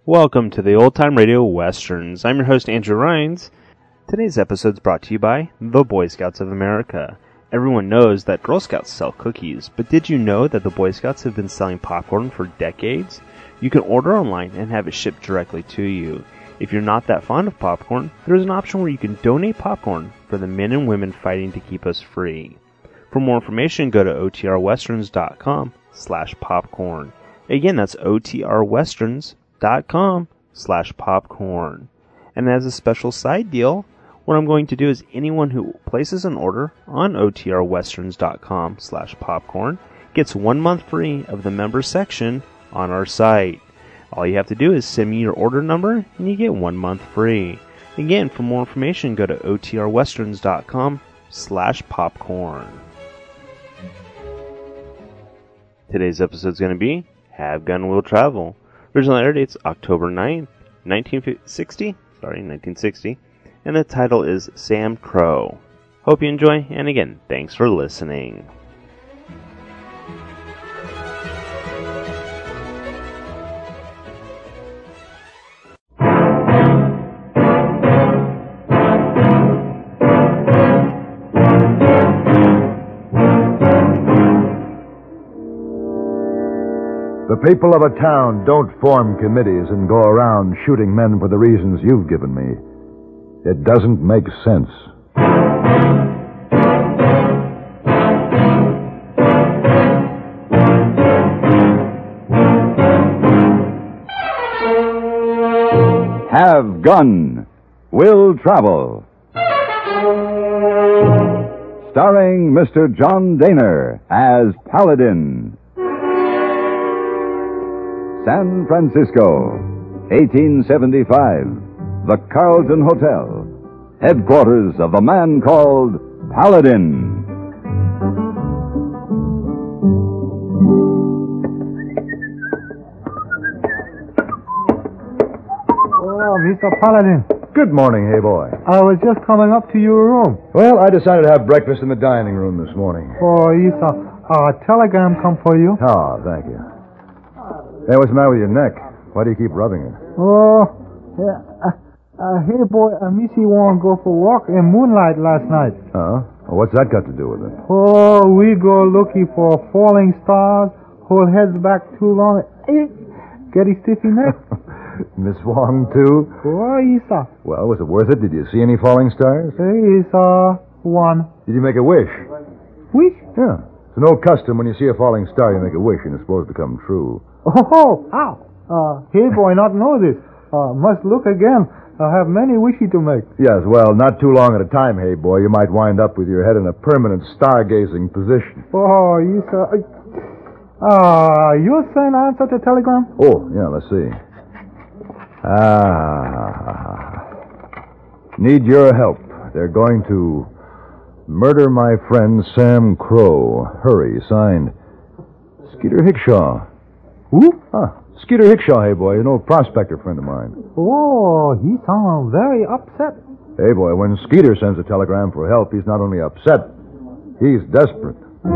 Welcome to the Old Time Radio Westerns. I'm your host, Andrew Rhines. Today's episode is brought to you by the Boy Scouts of America. Everyone knows that Girl Scouts sell cookies, but did you know that the Boy Scouts have been selling popcorn for decades? You can order online and have it shipped directly to you. If you're not that fond of popcorn, there's an option where you can donate popcorn for the men and women fighting to keep us free. For more information, go to otrwesterns.com/popcorn. Again, that's otrwesterns.com/popcorn. And as a special side deal, what I'm going to do is anyone who places an order on otrwesterns.com/popcorn gets 1 month free of the member section on our site. All you have to do is send me your order number and you get 1 month free. Again, for more information, go to otrwesterns.com/popcorn. Today's episode is going to be Have Gun Will Travel. Original air date's October 9th, 1960, and the title is Sam Crow. Hope you enjoy, and again, thanks for listening. The people of a town don't form committees and go around shooting men for the reasons you've given me. It doesn't make sense. Have Gun Will Travel. Starring Mr. John Daner as Paladin. San Francisco, 1875. The Carlton Hotel, headquarters of a man called Paladin. Oh, Mr. Paladin. Good morning, hey boy. I was just coming up to your room. Well, I decided to have breakfast in the dining room this morning. Oh, Isa, a telegram come for you. Oh, thank you. Hey, what's the matter with your neck? Why do you keep rubbing it? Oh, yeah. Hey, boy, Missy won't go for walk in moonlight last night. Oh? Well, what's that got to do with it? Oh, we go looking for falling stars, hold heads back too long. Get a stiffy neck. Miss Wong, too? Oh, Isa. Well, was it worth it? Did you see any falling stars? Hey, Isa, one. Did you make a wish? Wish? Yeah. It's an old custom. When you see a falling star, you make a wish, and it's supposed to come true. Oh, how? Hey, boy, not know this. Must look again. I have many wishes to make. Yes, well, not too long at a time, hey, boy. You might wind up with your head in a permanent stargazing position. Oh, you sir. You send answer to telegram? Oh, yeah, let's see. Need your help. They're going to murder my friend Sam Crow. Hurry, signed Skeeter Hickshaw. Who? Skeeter Hickshaw, hey, boy, an old prospector friend of mine. Oh, he sounds very upset. Hey, boy, when Skeeter sends a telegram for help, he's not only upset, he's desperate.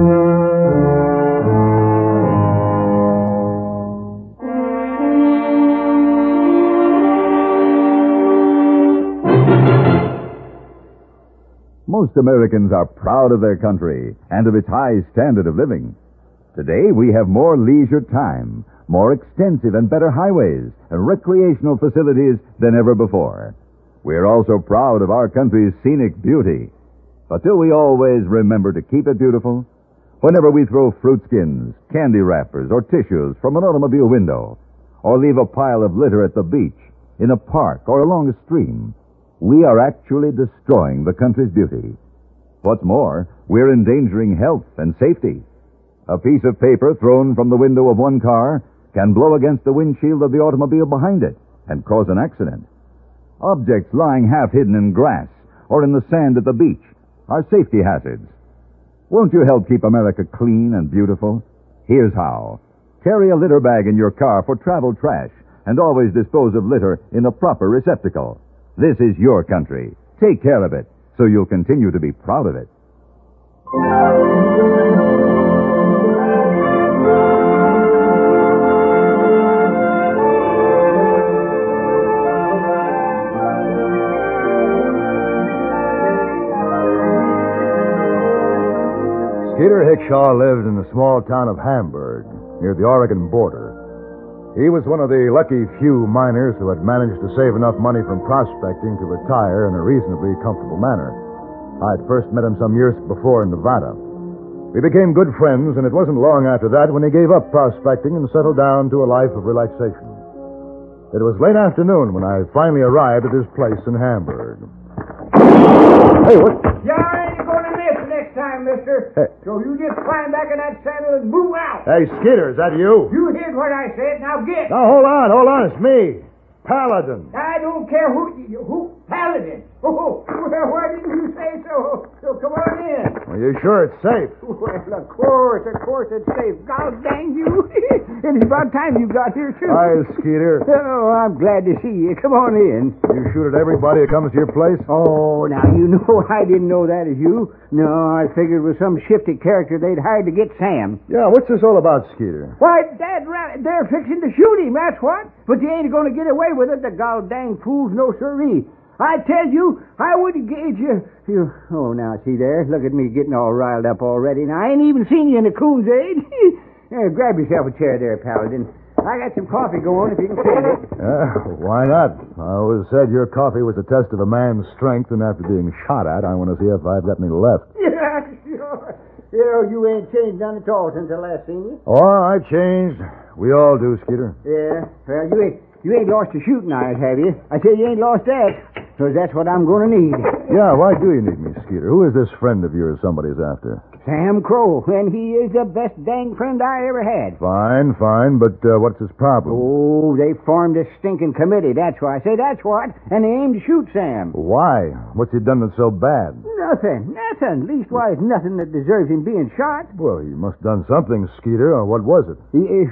Most Americans are proud of their country and of its high standard of living. Today, we have more leisure time, more extensive and better highways and recreational facilities than ever before. We're also proud of our country's scenic beauty. But do we always remember to keep it beautiful? Whenever we throw fruit skins, candy wrappers, or tissues from an automobile window, or leave a pile of litter at the beach, in a park, or along a stream, we are actually destroying the country's beauty. What's more, we're endangering health and safety. A piece of paper thrown from the window of one car can blow against the windshield of the automobile behind it and cause an accident. Objects lying half hidden in grass or in the sand at the beach are safety hazards. Won't you help keep America clean and beautiful? Here's how. Carry a litter bag in your car for travel trash and always dispose of litter in a proper receptacle. This is your country. Take care of it so you'll continue to be proud of it. Skeeter Hickshaw lived in the small town of Hamburg, near the Oregon border. He was one of the lucky few miners who had managed to save enough money from prospecting to retire in a reasonably comfortable manner. I had first met him some years before in Nevada. We became good friends, and it wasn't long after that when he gave up prospecting and settled down to a life of relaxation. It was late afternoon when I finally arrived at his place in Hamburg. Hey, what? Yeah, I ain't going to miss next time, mister. Hey. So you just climb back in that saddle and move out. Hey, Skeeter, is that you? You heard what I said. Now get. Now, hold on. It's me. Paladin. I don't care who Paladin. Oh, well, why didn't you say so? So come on in. Are you sure it's safe? Well, of course it's safe. God dang you. It's about time you got here, too. Hi, Skeeter. Oh, I'm glad to see you. Come on in. You shoot at everybody that comes to your place? Oh, now, you know I didn't know that as you. No, I figured it was some shifty character they'd hired to get Sam. Yeah, what's this all about, Skeeter? Why, Dad, they're fixing to shoot him, that's what. But they ain't going to get away with it, the gol dang fools, no sirree. I tell you, I wouldn't gauge you. Oh, now, see there? Look at me getting all riled up already. Now, I ain't even seen you in the coon's age. Here, grab yourself a chair there, Paladin. I got some coffee going if you can stand it. Why not? I always said your coffee was a test of a man's strength, and after being shot at, I want to see if I've got any left. Yeah, sure. You ain't changed none at all since I last seen you. Oh, I changed. We all do, Skeeter. Yeah, well, you ain't lost your shooting eyes, have you? I say you ain't lost that, because that's what I'm going to need. Yeah, why do you need me, Skeeter? Who is this friend of yours somebody's after? Sam Crow, and he is the best dang friend I ever had. Fine, but what's his problem? Oh, they formed a stinking committee, that's why. I say that's what, and they aim to shoot Sam. Why? What's he done that's so bad? Nothing. Leastwise, nothing that deserves him being shot. Well, he must have done something, Skeeter. What was it? He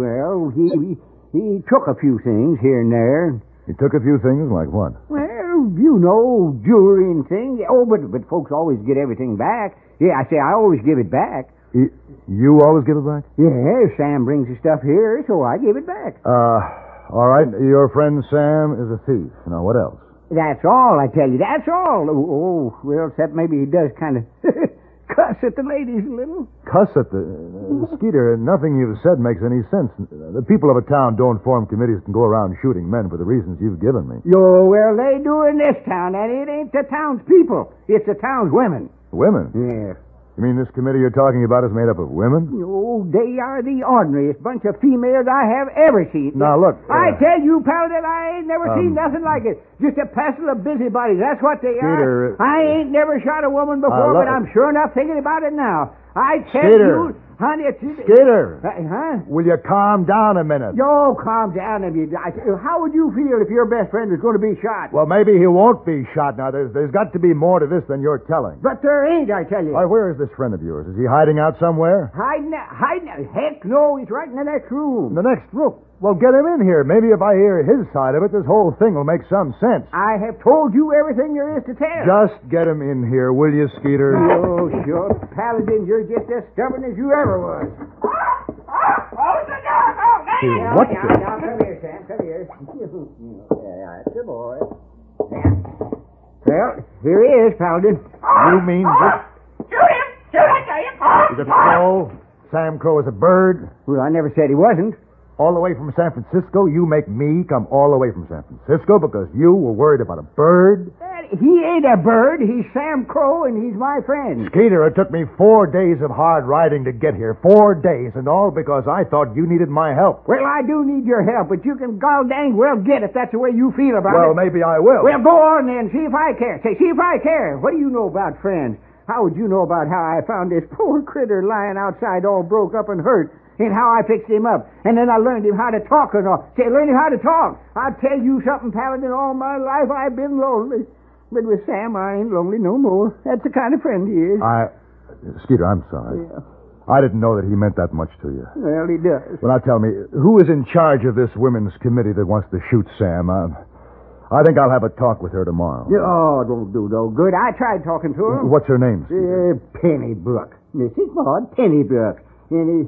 took a few things here and there. He took a few things, like what? Well, you know, jewelry and things. Oh, but folks always get everything back. Yeah, I always give it back. You always give it back? Yeah, Sam brings his stuff here, so I give it back. All right. Your friend Sam is a thief. Now, what else? That's all, I tell you. That's all. Oh, well, except maybe he does kind of cuss at the ladies a little. Cuss at the... Skeeter, nothing you've said makes any sense. The people of a town don't form committees and go around shooting men for the reasons you've given me. Well, they do in this town, and it ain't the town's people. It's the town's women. Women? Yeah. You mean this committee you're talking about is made up of women? Oh, they are the ordinariest bunch of females I have ever seen. Now, look... I tell you, Paladin, I ain't never seen nothing like it. Just a passel of busybodies. That's what they Skeeter, are. I ain't never shot a woman before, but I'm sure enough thinking about it now. I tell Skeeter. you, honey... Skeeter! Huh? Will you calm down a minute? Yo, calm down. How would you feel if your best friend was going to be shot? Well, maybe he won't be shot now. There's got to be more to this than you're telling. But there ain't, I tell you. All right, where is this friend of yours? Is he hiding out somewhere? Hiding? Heck no, he's right in the next room. In the next room? Well, get him in here. Maybe if I hear his side of it, this whole thing will make some sense. I have told you everything there is to tell. Just get him in here, will you, Skeeter? Oh, sure. Paladin, you're just as stubborn as you ever was. Close the door! What Now, come here, Sam. Come here. Yeah, that's the boy. Now. Well, here he is, Paladin. You mean this? Shoot him! Shoot, I tell you! Is it Crow? Sam Crow is a bird? Well, I never said he wasn't. All the way from San Francisco? You make me come all the way from San Francisco because you were worried about a bird? He ain't a bird. He's Sam Crow, and he's my friend. Skeeter, it took me 4 days of hard riding to get here. 4 days, and all because I thought you needed my help. Well, I do need your help, but you can gol dang well get if that's the way you feel about it. Well, maybe I will. Well, go on then. See if I care. Say, see if I care. What do you know about friends? How would you know about how I found this poor critter lying outside all broke up and hurt? And how I fixed him up. And then I learned him how to talk and all. Say, learn him how to talk. I'll tell you something, Paladin. All my life I've been lonely. But with Sam, I ain't lonely no more. That's the kind of friend he is. Skeeter, I'm sorry. Yeah. I didn't know that he meant that much to you. Well, he does. Well, now tell me, who is in charge of this women's committee that wants to shoot Sam? I think I'll have a talk with her tomorrow. Oh, don't do no good. I tried talking to her. What's her name? Pennybrook. Mrs. Maud Pennybrook. And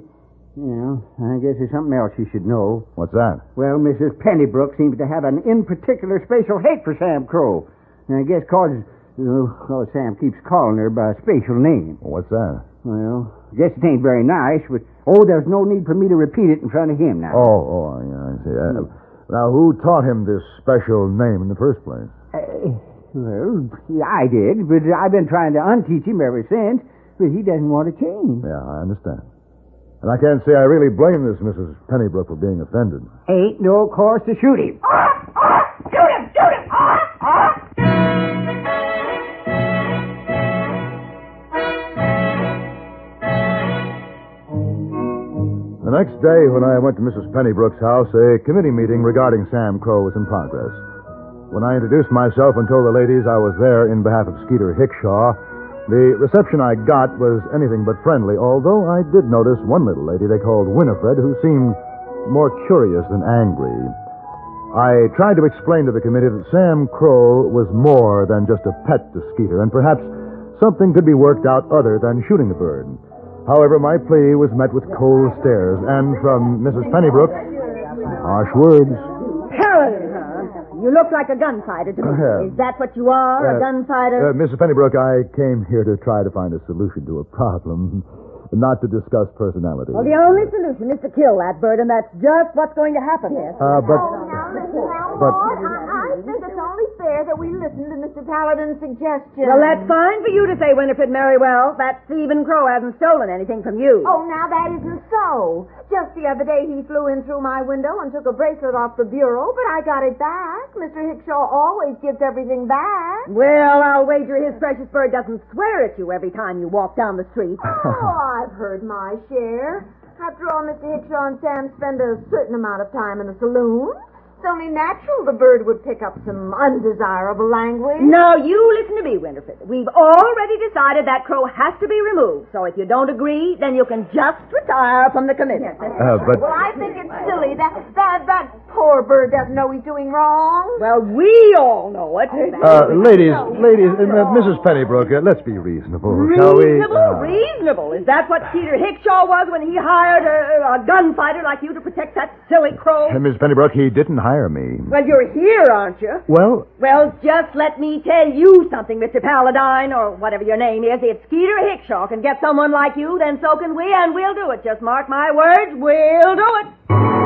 I guess there's something else you should know. What's that? Well, Mrs. Pennybrook seems to have an in particular special hate for Sam Crow. And I guess cause Sam keeps calling her by a special name. What's that? Well, I guess it ain't very nice, but, there's no need for me to repeat it in front of him now. Yeah, I see. Now, who taught him this special name in the first place? Well, I did, but I've been trying to unteach him ever since, but he doesn't want to change. Yeah, I understand. And I can't say I really blame this Mrs. Pennybrook for being offended. Ain't no cause to shoot him. Shoot him! Shoot him! The next day, when I went to Mrs. Pennybrook's house, a committee meeting regarding Sam Crow was in progress. When I introduced myself and told the ladies I was there in behalf of Skeeter Hickshaw, the reception I got was anything but friendly, although I did notice one little lady they called Winifred who seemed more curious than angry. I tried to explain to the committee that Sam Crow was more than just a pet to Skeeter, and perhaps something could be worked out other than shooting the bird. However, my plea was met with cold stares, and from Mrs. Pennybrook, harsh words. You look like a gunfighter to me. Is that what you are, a gunfighter? Mrs. Pennybrook, I came here to try to find a solution to a problem, not to discuss personality. Well, the only solution is to kill that bird, and that's just what's going to happen here. Now, Maud, I think it's only fair that we listen to Mr. Paladin's suggestion. Well, that's fine for you to say, Winifred Merriwell. That thieving crow hasn't stolen anything from you. Oh, now that isn't so. Just the other day he flew in through my window and took a bracelet off the bureau, but I got it back. Mr. Hickshaw always gives everything back. Well, I'll wager his precious bird doesn't swear at you every time you walk down the street. Oh, I've heard my share. After all, Mr. Hickshaw and Sam spend a certain amount of time in the saloon. It's only natural the bird would pick up some undesirable language. No, you listen to me, Winifred. We've already decided that crow has to be removed. So if you don't agree, then you can just retire from the committee. But... Well, I think it's silly. That poor bird doesn't know he's doing wrong. Well, we all know it. Ladies, Mrs. Pennybrook, let's be reasonable, shall we? Reasonable? Is that what Peter Hickshaw was when he hired a gunfighter like you to protect that silly crow? Miss Pennybrook, he didn't hire me. Well, you're here, aren't you? Well, just let me tell you something, Mr. Paladine, or whatever your name is. If Skeeter Hickshaw can get someone like you, then so can we, and we'll do it. Just mark my words, we'll do it.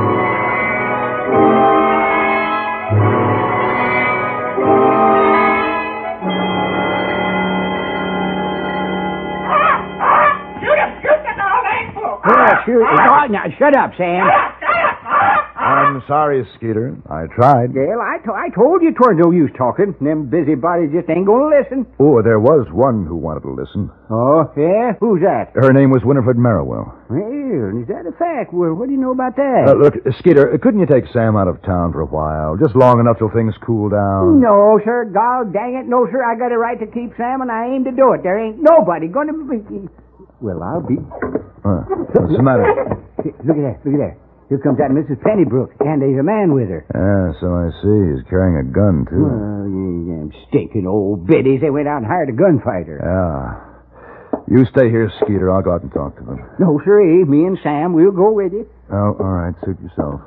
Shoot. Now, shut up, Sam. I'm sorry, Skeeter. I tried. Well, I told you 'twere no use talking. Them busybodies just ain't going to listen. Oh, there was one who wanted to listen. Oh, yeah? Who's that? Her name was Winifred Merriwell. Well, is that a fact? Well, what do you know about that? Look, Skeeter, couldn't you take Sam out of town for a while? Just long enough till things cool down? No, sir. God dang it. No, sir. I got a right to keep Sam, and I aim to do it. There ain't nobody going to be... Well, I'll be... What's the matter? Look at that. Here comes that Mrs. Pennybrook, and there's a man with her. Yeah, so I see. He's carrying a gun, too. Oh, you damn stinking old biddies. They went out and hired a gunfighter. Yeah. You stay here, Skeeter. I'll go out and talk to them. No, sir. Me and Sam, we'll go with you. Oh, all right. Suit yourself.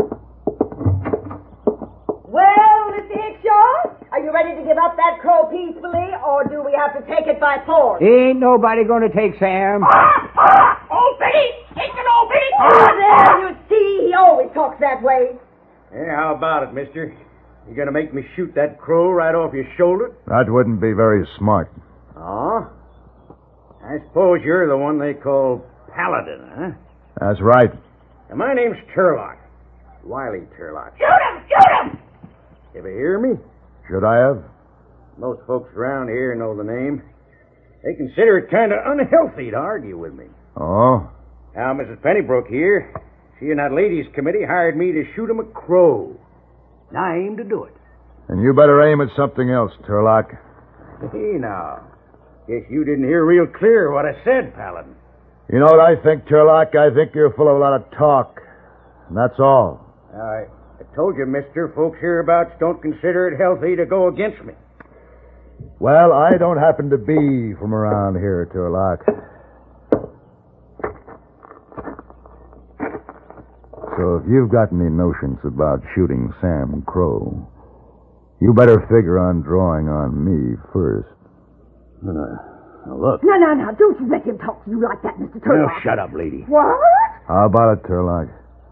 Well, Mr. Hickshaw, are you ready to give up that crow peacefully, or do we have to take it by force? Ain't nobody going to take Sam. Old Biddy! Taking old Biddy! There, you see, he always talks that way. Yeah, how about it, mister? You gonna make me shoot that crow right off your shoulder? That wouldn't be very smart. Oh? I suppose you're the one they call Paladin, huh? That's right. And my name's Turlock. Wiley Turlock. Shoot him! Shoot him! Ever hear me? Should I have? Most folks around here know the name. They consider it kind of unhealthy to argue with me. Oh? Now, Mrs. Pennybrook here, she and that ladies' committee hired me to shoot 'em a crow. Now I aim to do it. And you better aim at something else, Turlock. Hey, now. Guess you didn't hear real clear what I said, Paladin. You know what I think, Turlock? I think you're full of a lot of talk. And that's all. I told you, mister, folks hereabouts don't consider it healthy to go against me. Well, I don't happen to be from around here, Turlock. So if you've got any notions about shooting Sam Crow, you better figure on drawing on me first. Now, look. No, don't you let him talk to you like that, Mr. Turlock. Now, shut up, lady. What? How about it, Turlock?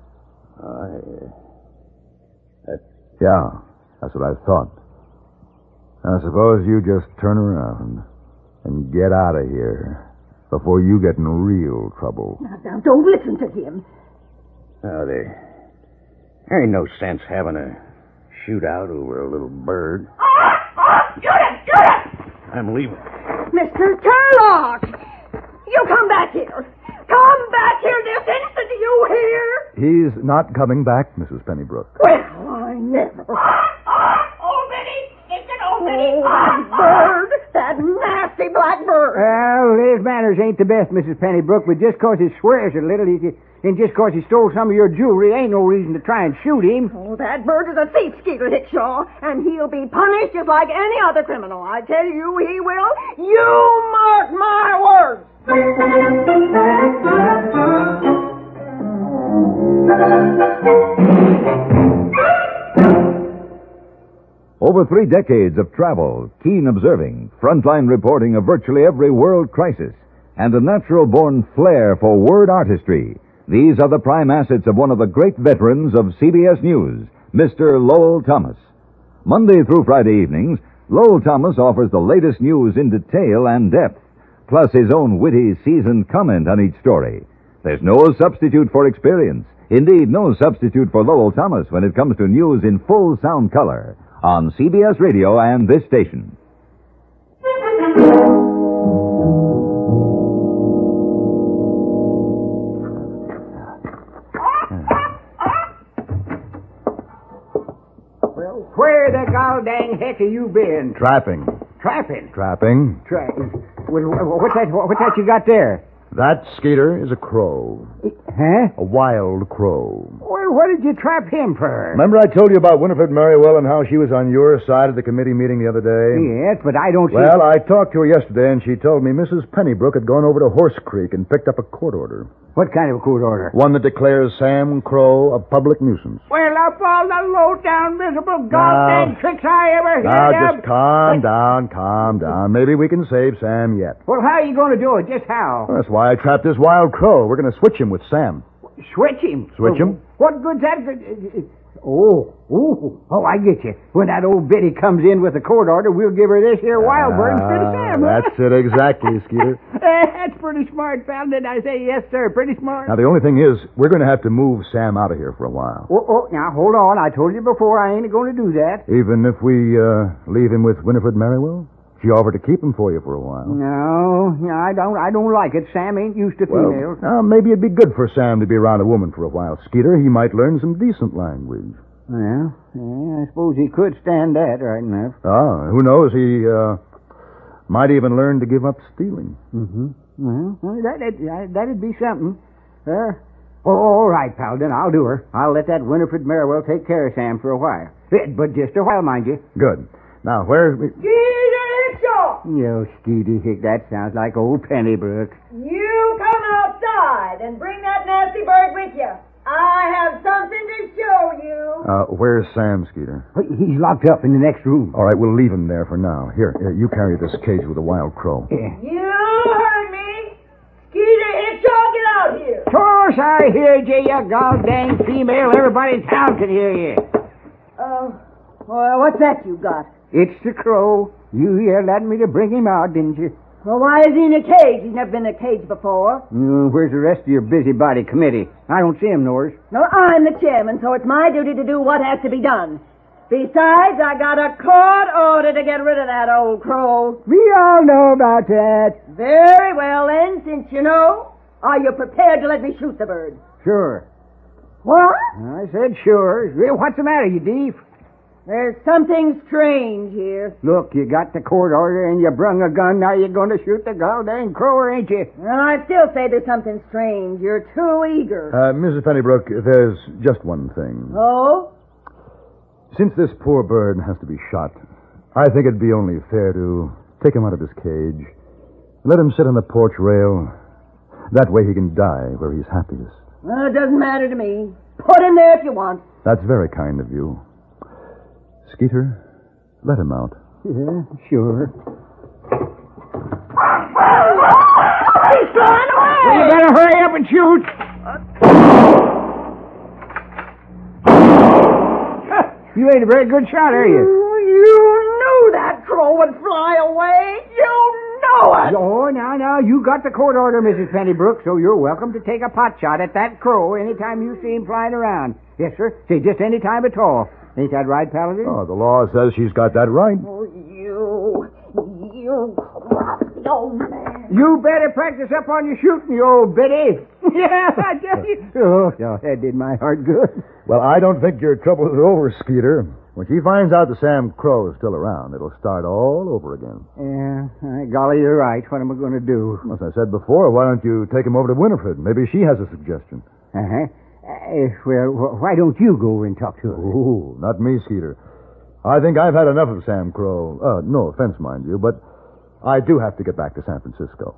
Yeah, that's what I thought. Now, suppose you just turn around and get out of here before you get in real trouble. Now, don't listen to him. Now, there ain't no sense having a shootout over a little bird. Shoot him! I'm leaving. Mr. Turlock! You come back here! Come back here this instant, do you hear? He's not coming back, Mrs. Pennybrook. Well, I never. Old Biddy! It's an old Biddy! That bird! That nasty black bird! Well, his manners ain't the best, Mrs. Pennybrook, but just 'cause he swears a little, and just 'cause he stole some of your jewelry, ain't no reason to try and shoot him. Oh, that bird is a thief, Skeeter Hickshaw, and he'll be punished just like any other criminal. I tell you, he will. You mark my words! Over 3 decades of travel, keen observing, frontline reporting of virtually every world crisis, and a natural-born flair for word artistry, these are the prime assets of one of the great veterans of CBS News, Mr. Lowell Thomas. Monday through Friday evenings, Lowell Thomas offers the latest news in detail and depth, plus his own witty, seasoned comment on each story. There's no substitute for experience. Indeed, no substitute for Lowell Thomas when it comes to news in full sound color on CBS Radio and this station. Well, where the gol dang heck have you been? Trapping. Trapping? Well, what's that you got there? That, Skeeter, is a crow. Huh? A wild crow. Well, what did you trap him for? Remember I told you about Winifred Merriwell and how she was on your side at the committee meeting the other day? Yes, but I don't see... Well, I talked to her yesterday, and she told me Mrs. Pennybrook had gone over to Horse Creek and picked up a court order. What kind of a court order? One that declares Sam Crow a public nuisance. Well, of all the low-down, miserable, goddamn tricks I ever heard Now, of... just calm down. Maybe we can save Sam yet. Well, how are you going to do it? Just how? Well, that's why I trapped this wild crow. We're going to switch him with Sam. Switch him? Switch him? What good's that? Oh, I get you. When that old Biddy comes in with a court order, we'll give her this here wild bird instead of Sam. That's it exactly, Skeeter. That's pretty smart, pal. Did I say yes, sir? Pretty smart. Now, the only thing is, we're going to have to move Sam out of here for a while. Now, hold on. I told you before I ain't going to do that. Even if we leave him with Winifred Merriwell? She offered to keep him for you for a while. No, I don't like it. Sam ain't used to females. Well, maybe it'd be good for Sam to be around a woman for a while, Skeeter. He might learn some decent language. Well, I suppose he could stand that right enough. Who knows? He might even learn to give up stealing. Mm-hmm. Well, that'd be something. All right, pal, then I'll do her. I'll let that Winifred Merriwell take care of Sam for a while. But just a while, mind you. Good. Now, where's... Yo, Skeety Hick, that sounds like old Pennybrook. You come outside and bring that nasty bird with you. I have something to show you. Where's Sam, Skeeter? He's locked up in the next room. All right, we'll leave him there for now. Here, you carry this cage with a wild crow. Yeah. You heard me. Skeeter Hickshaw, get out here. Of course I heard you, you goddamn female. Everybody in town can hear you. Well, what's that you got? It's the crow. You yelled at me to bring him out, didn't you? Well, why is he in a cage? He's never been in a cage before. Where's the rest of your busybody committee? I don't see him, Norris. No, I'm the chairman, so it's my duty to do what has to be done. Besides, I got a court order to get rid of that old crow. We all know about that. Very well, then, since you know, are you prepared to let me shoot the bird? Sure. What? I said sure. What's the matter, you thief? There's something strange here. Look, you got the court order and you brung a gun. Now you're going to shoot the goddamn crow, ain't you? Well, I still say there's something strange. You're too eager. Mrs. Pennybrook, there's just one thing. Oh? Since this poor bird has to be shot, I think it'd be only fair to take him out of his cage, let him sit on the porch rail. That way he can die where he's happiest. Well, it doesn't matter to me. Put him there if you want. That's very kind of you. Skeeter, let him out. Yeah, sure. flying away. Well, you better hurry up and shoot. You ain't a very good shot, are you? You knew that crow would fly away. You know it. Oh, now, you got the court order, Mrs. Pennybrook, so you're welcome to take a pot shot at that crow anytime you see him flying around. Yes, sir. Say, just any time at all. Ain't that right, Paladin? Oh, the law says she's got that right. Oh, you crafty old man. You better practice up on your shooting, you old biddy. Yeah, I tell you. Oh, that did my heart good. Well, I don't think your troubles are over, Skeeter. When she finds out that Sam Crow is still around, it'll start all over again. Yeah, golly, you're right. What am I going to do? As I said before, why don't you take him over to Winifred? Maybe she has a suggestion. Uh-huh. Well, why don't you go and talk to her? Oh, not me, Skeeter. I think I've had enough of Sam Crow. No offense, mind you, but I do have to get back to San Francisco.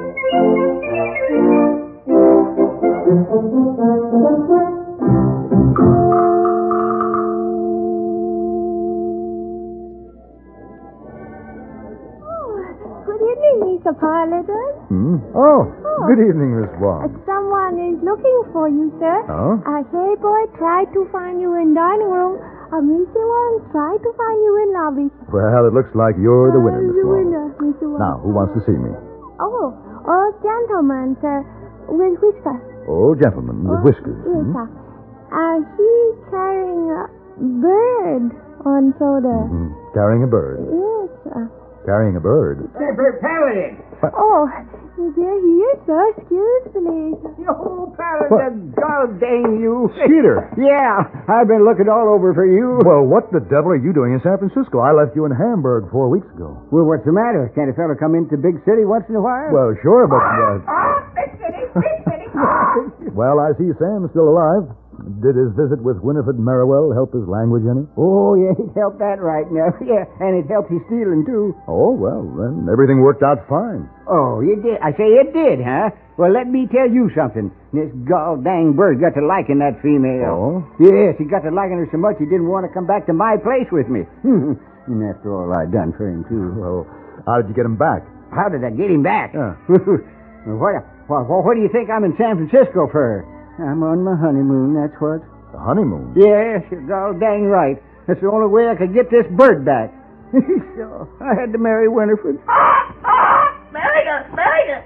Good evening, Mr. Paladin. Oh, good evening, Miss Wong. Someone is looking for you, sir. Oh? Hey, boy, tried to find you in dining room. Mr. Wong tried to find you in lobby. Well, it looks like you're the winner, Miss The Wong. winner, Mr. Wong. Now, who wants to see me? Oh, gentleman, sir, with whiskers. Oh, gentleman with whiskers. Yes, sir. He's carrying a bird on shoulder. Carrying a bird. Yes, sir. Carrying a bird. Skipper Paladin. Oh, there he is, sir. Excuse me. Oh, Paladin, God dang you. Skeeter. Yeah, I've been looking all over for you. Well, what the devil are you doing in San Francisco? I left you in Hamburg 4 weeks ago. Well, what's the matter? Can't a fellow come into the big city once in a while? Well, sure, but... Big city, big city. Well, I see Sam's still alive. Did his visit with Winifred Merriwell help his language any? Oh, yeah, it helped that right now. Yeah, and it helped his stealing, too. Oh, well, then everything worked out fine. Oh, it did. I say it did, huh? Well, let me tell you something. This gall dang bird got to liking that female. Oh? Yes, he got to liking her so much he didn't want to come back to my place with me. And after all I done for him, too. Well, how did you get him back? How did I get him back? Yeah. What do you think I'm in San Francisco for? I'm on my honeymoon, that's what. The honeymoon? Yes, you're gall dang right. That's the only way I could get this bird back. So I had to marry Winifred. Married her, married her.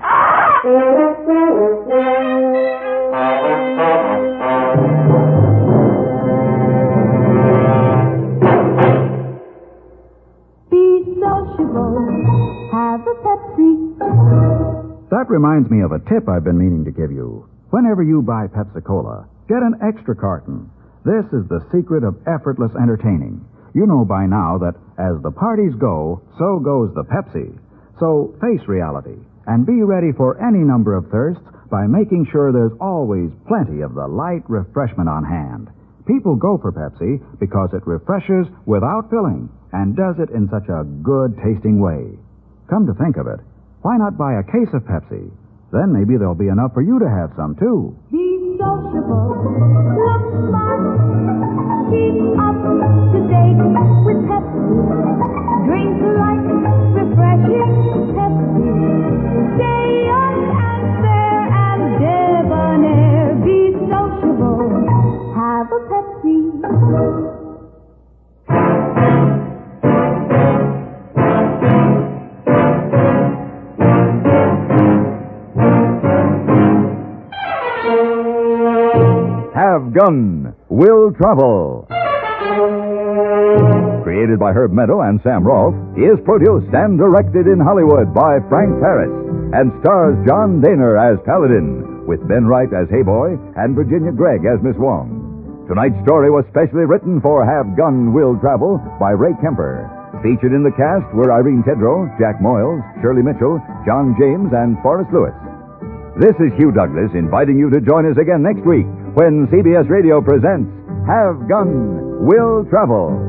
Be sociable. Have a Pepsi. That reminds me of a tip I've been meaning to give you. Whenever you buy Pepsi-Cola, get an extra carton. This is the secret of effortless entertaining. You know by now that as the parties go, so goes the Pepsi. So face reality and be ready for any number of thirsts by making sure there's always plenty of the light refreshment on hand. People go for Pepsi because it refreshes without filling and does it in such a good-tasting way. Come to think of it, why not buy a case of Pepsi? Then maybe there'll be enough for you to have some, too. Be sociable. Look smart. Keep up to date with Pepsi. Drink light, refreshing Pepsi. Stay young and fair and debonair. Be sociable. Have a Pepsi. Have Gun Will Travel. Created by Herb Meadow and Sam Rolfe, is produced and directed in Hollywood by Frank Paris and stars John Daner as Paladin, with Ben Wright as Hayboy and Virginia Gregg as Miss Wong. Tonight's story was specially written for Have Gun Will Travel by Ray Kemper. Featured in the cast were Irene Tedrow, Jack Moyles, Shirley Mitchell, John James, and Forrest Lewis. This is Hugh Douglas inviting you to join us again next week when CBS Radio presents Have Gun Will Travel.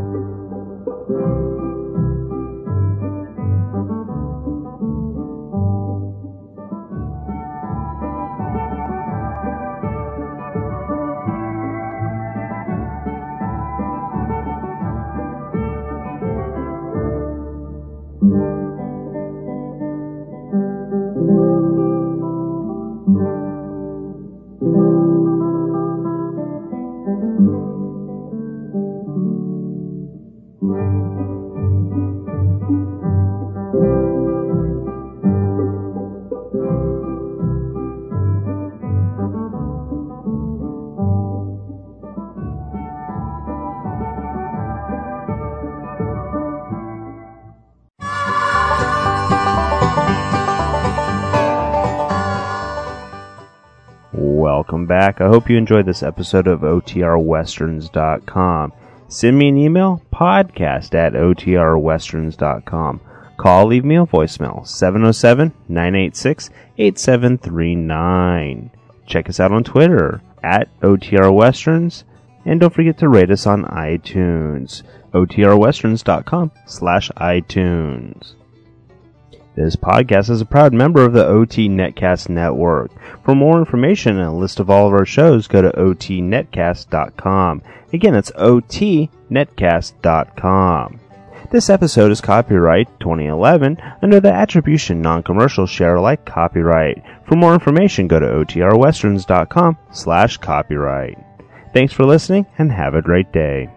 welcome back. I hope you enjoyed this episode of OTRWesterns.com. Send me an email, podcast@OTRWesterns.com. Call, leave me a voicemail, 707-986-8739. Check us out on Twitter, @OTRWesterns, and don't forget to rate us on iTunes, OTRWesterns.com/iTunes. This podcast is a proud member of the OT Netcast Network. For more information and a list of all of our shows, go to OTNetcast.com. Again, it's OTNetcast.com. This episode is copyright 2011 under the Attribution Non-Commercial Share-alike copyright. For more information, go to OTRWesterns.com/copyright. Thanks for listening and have a great day.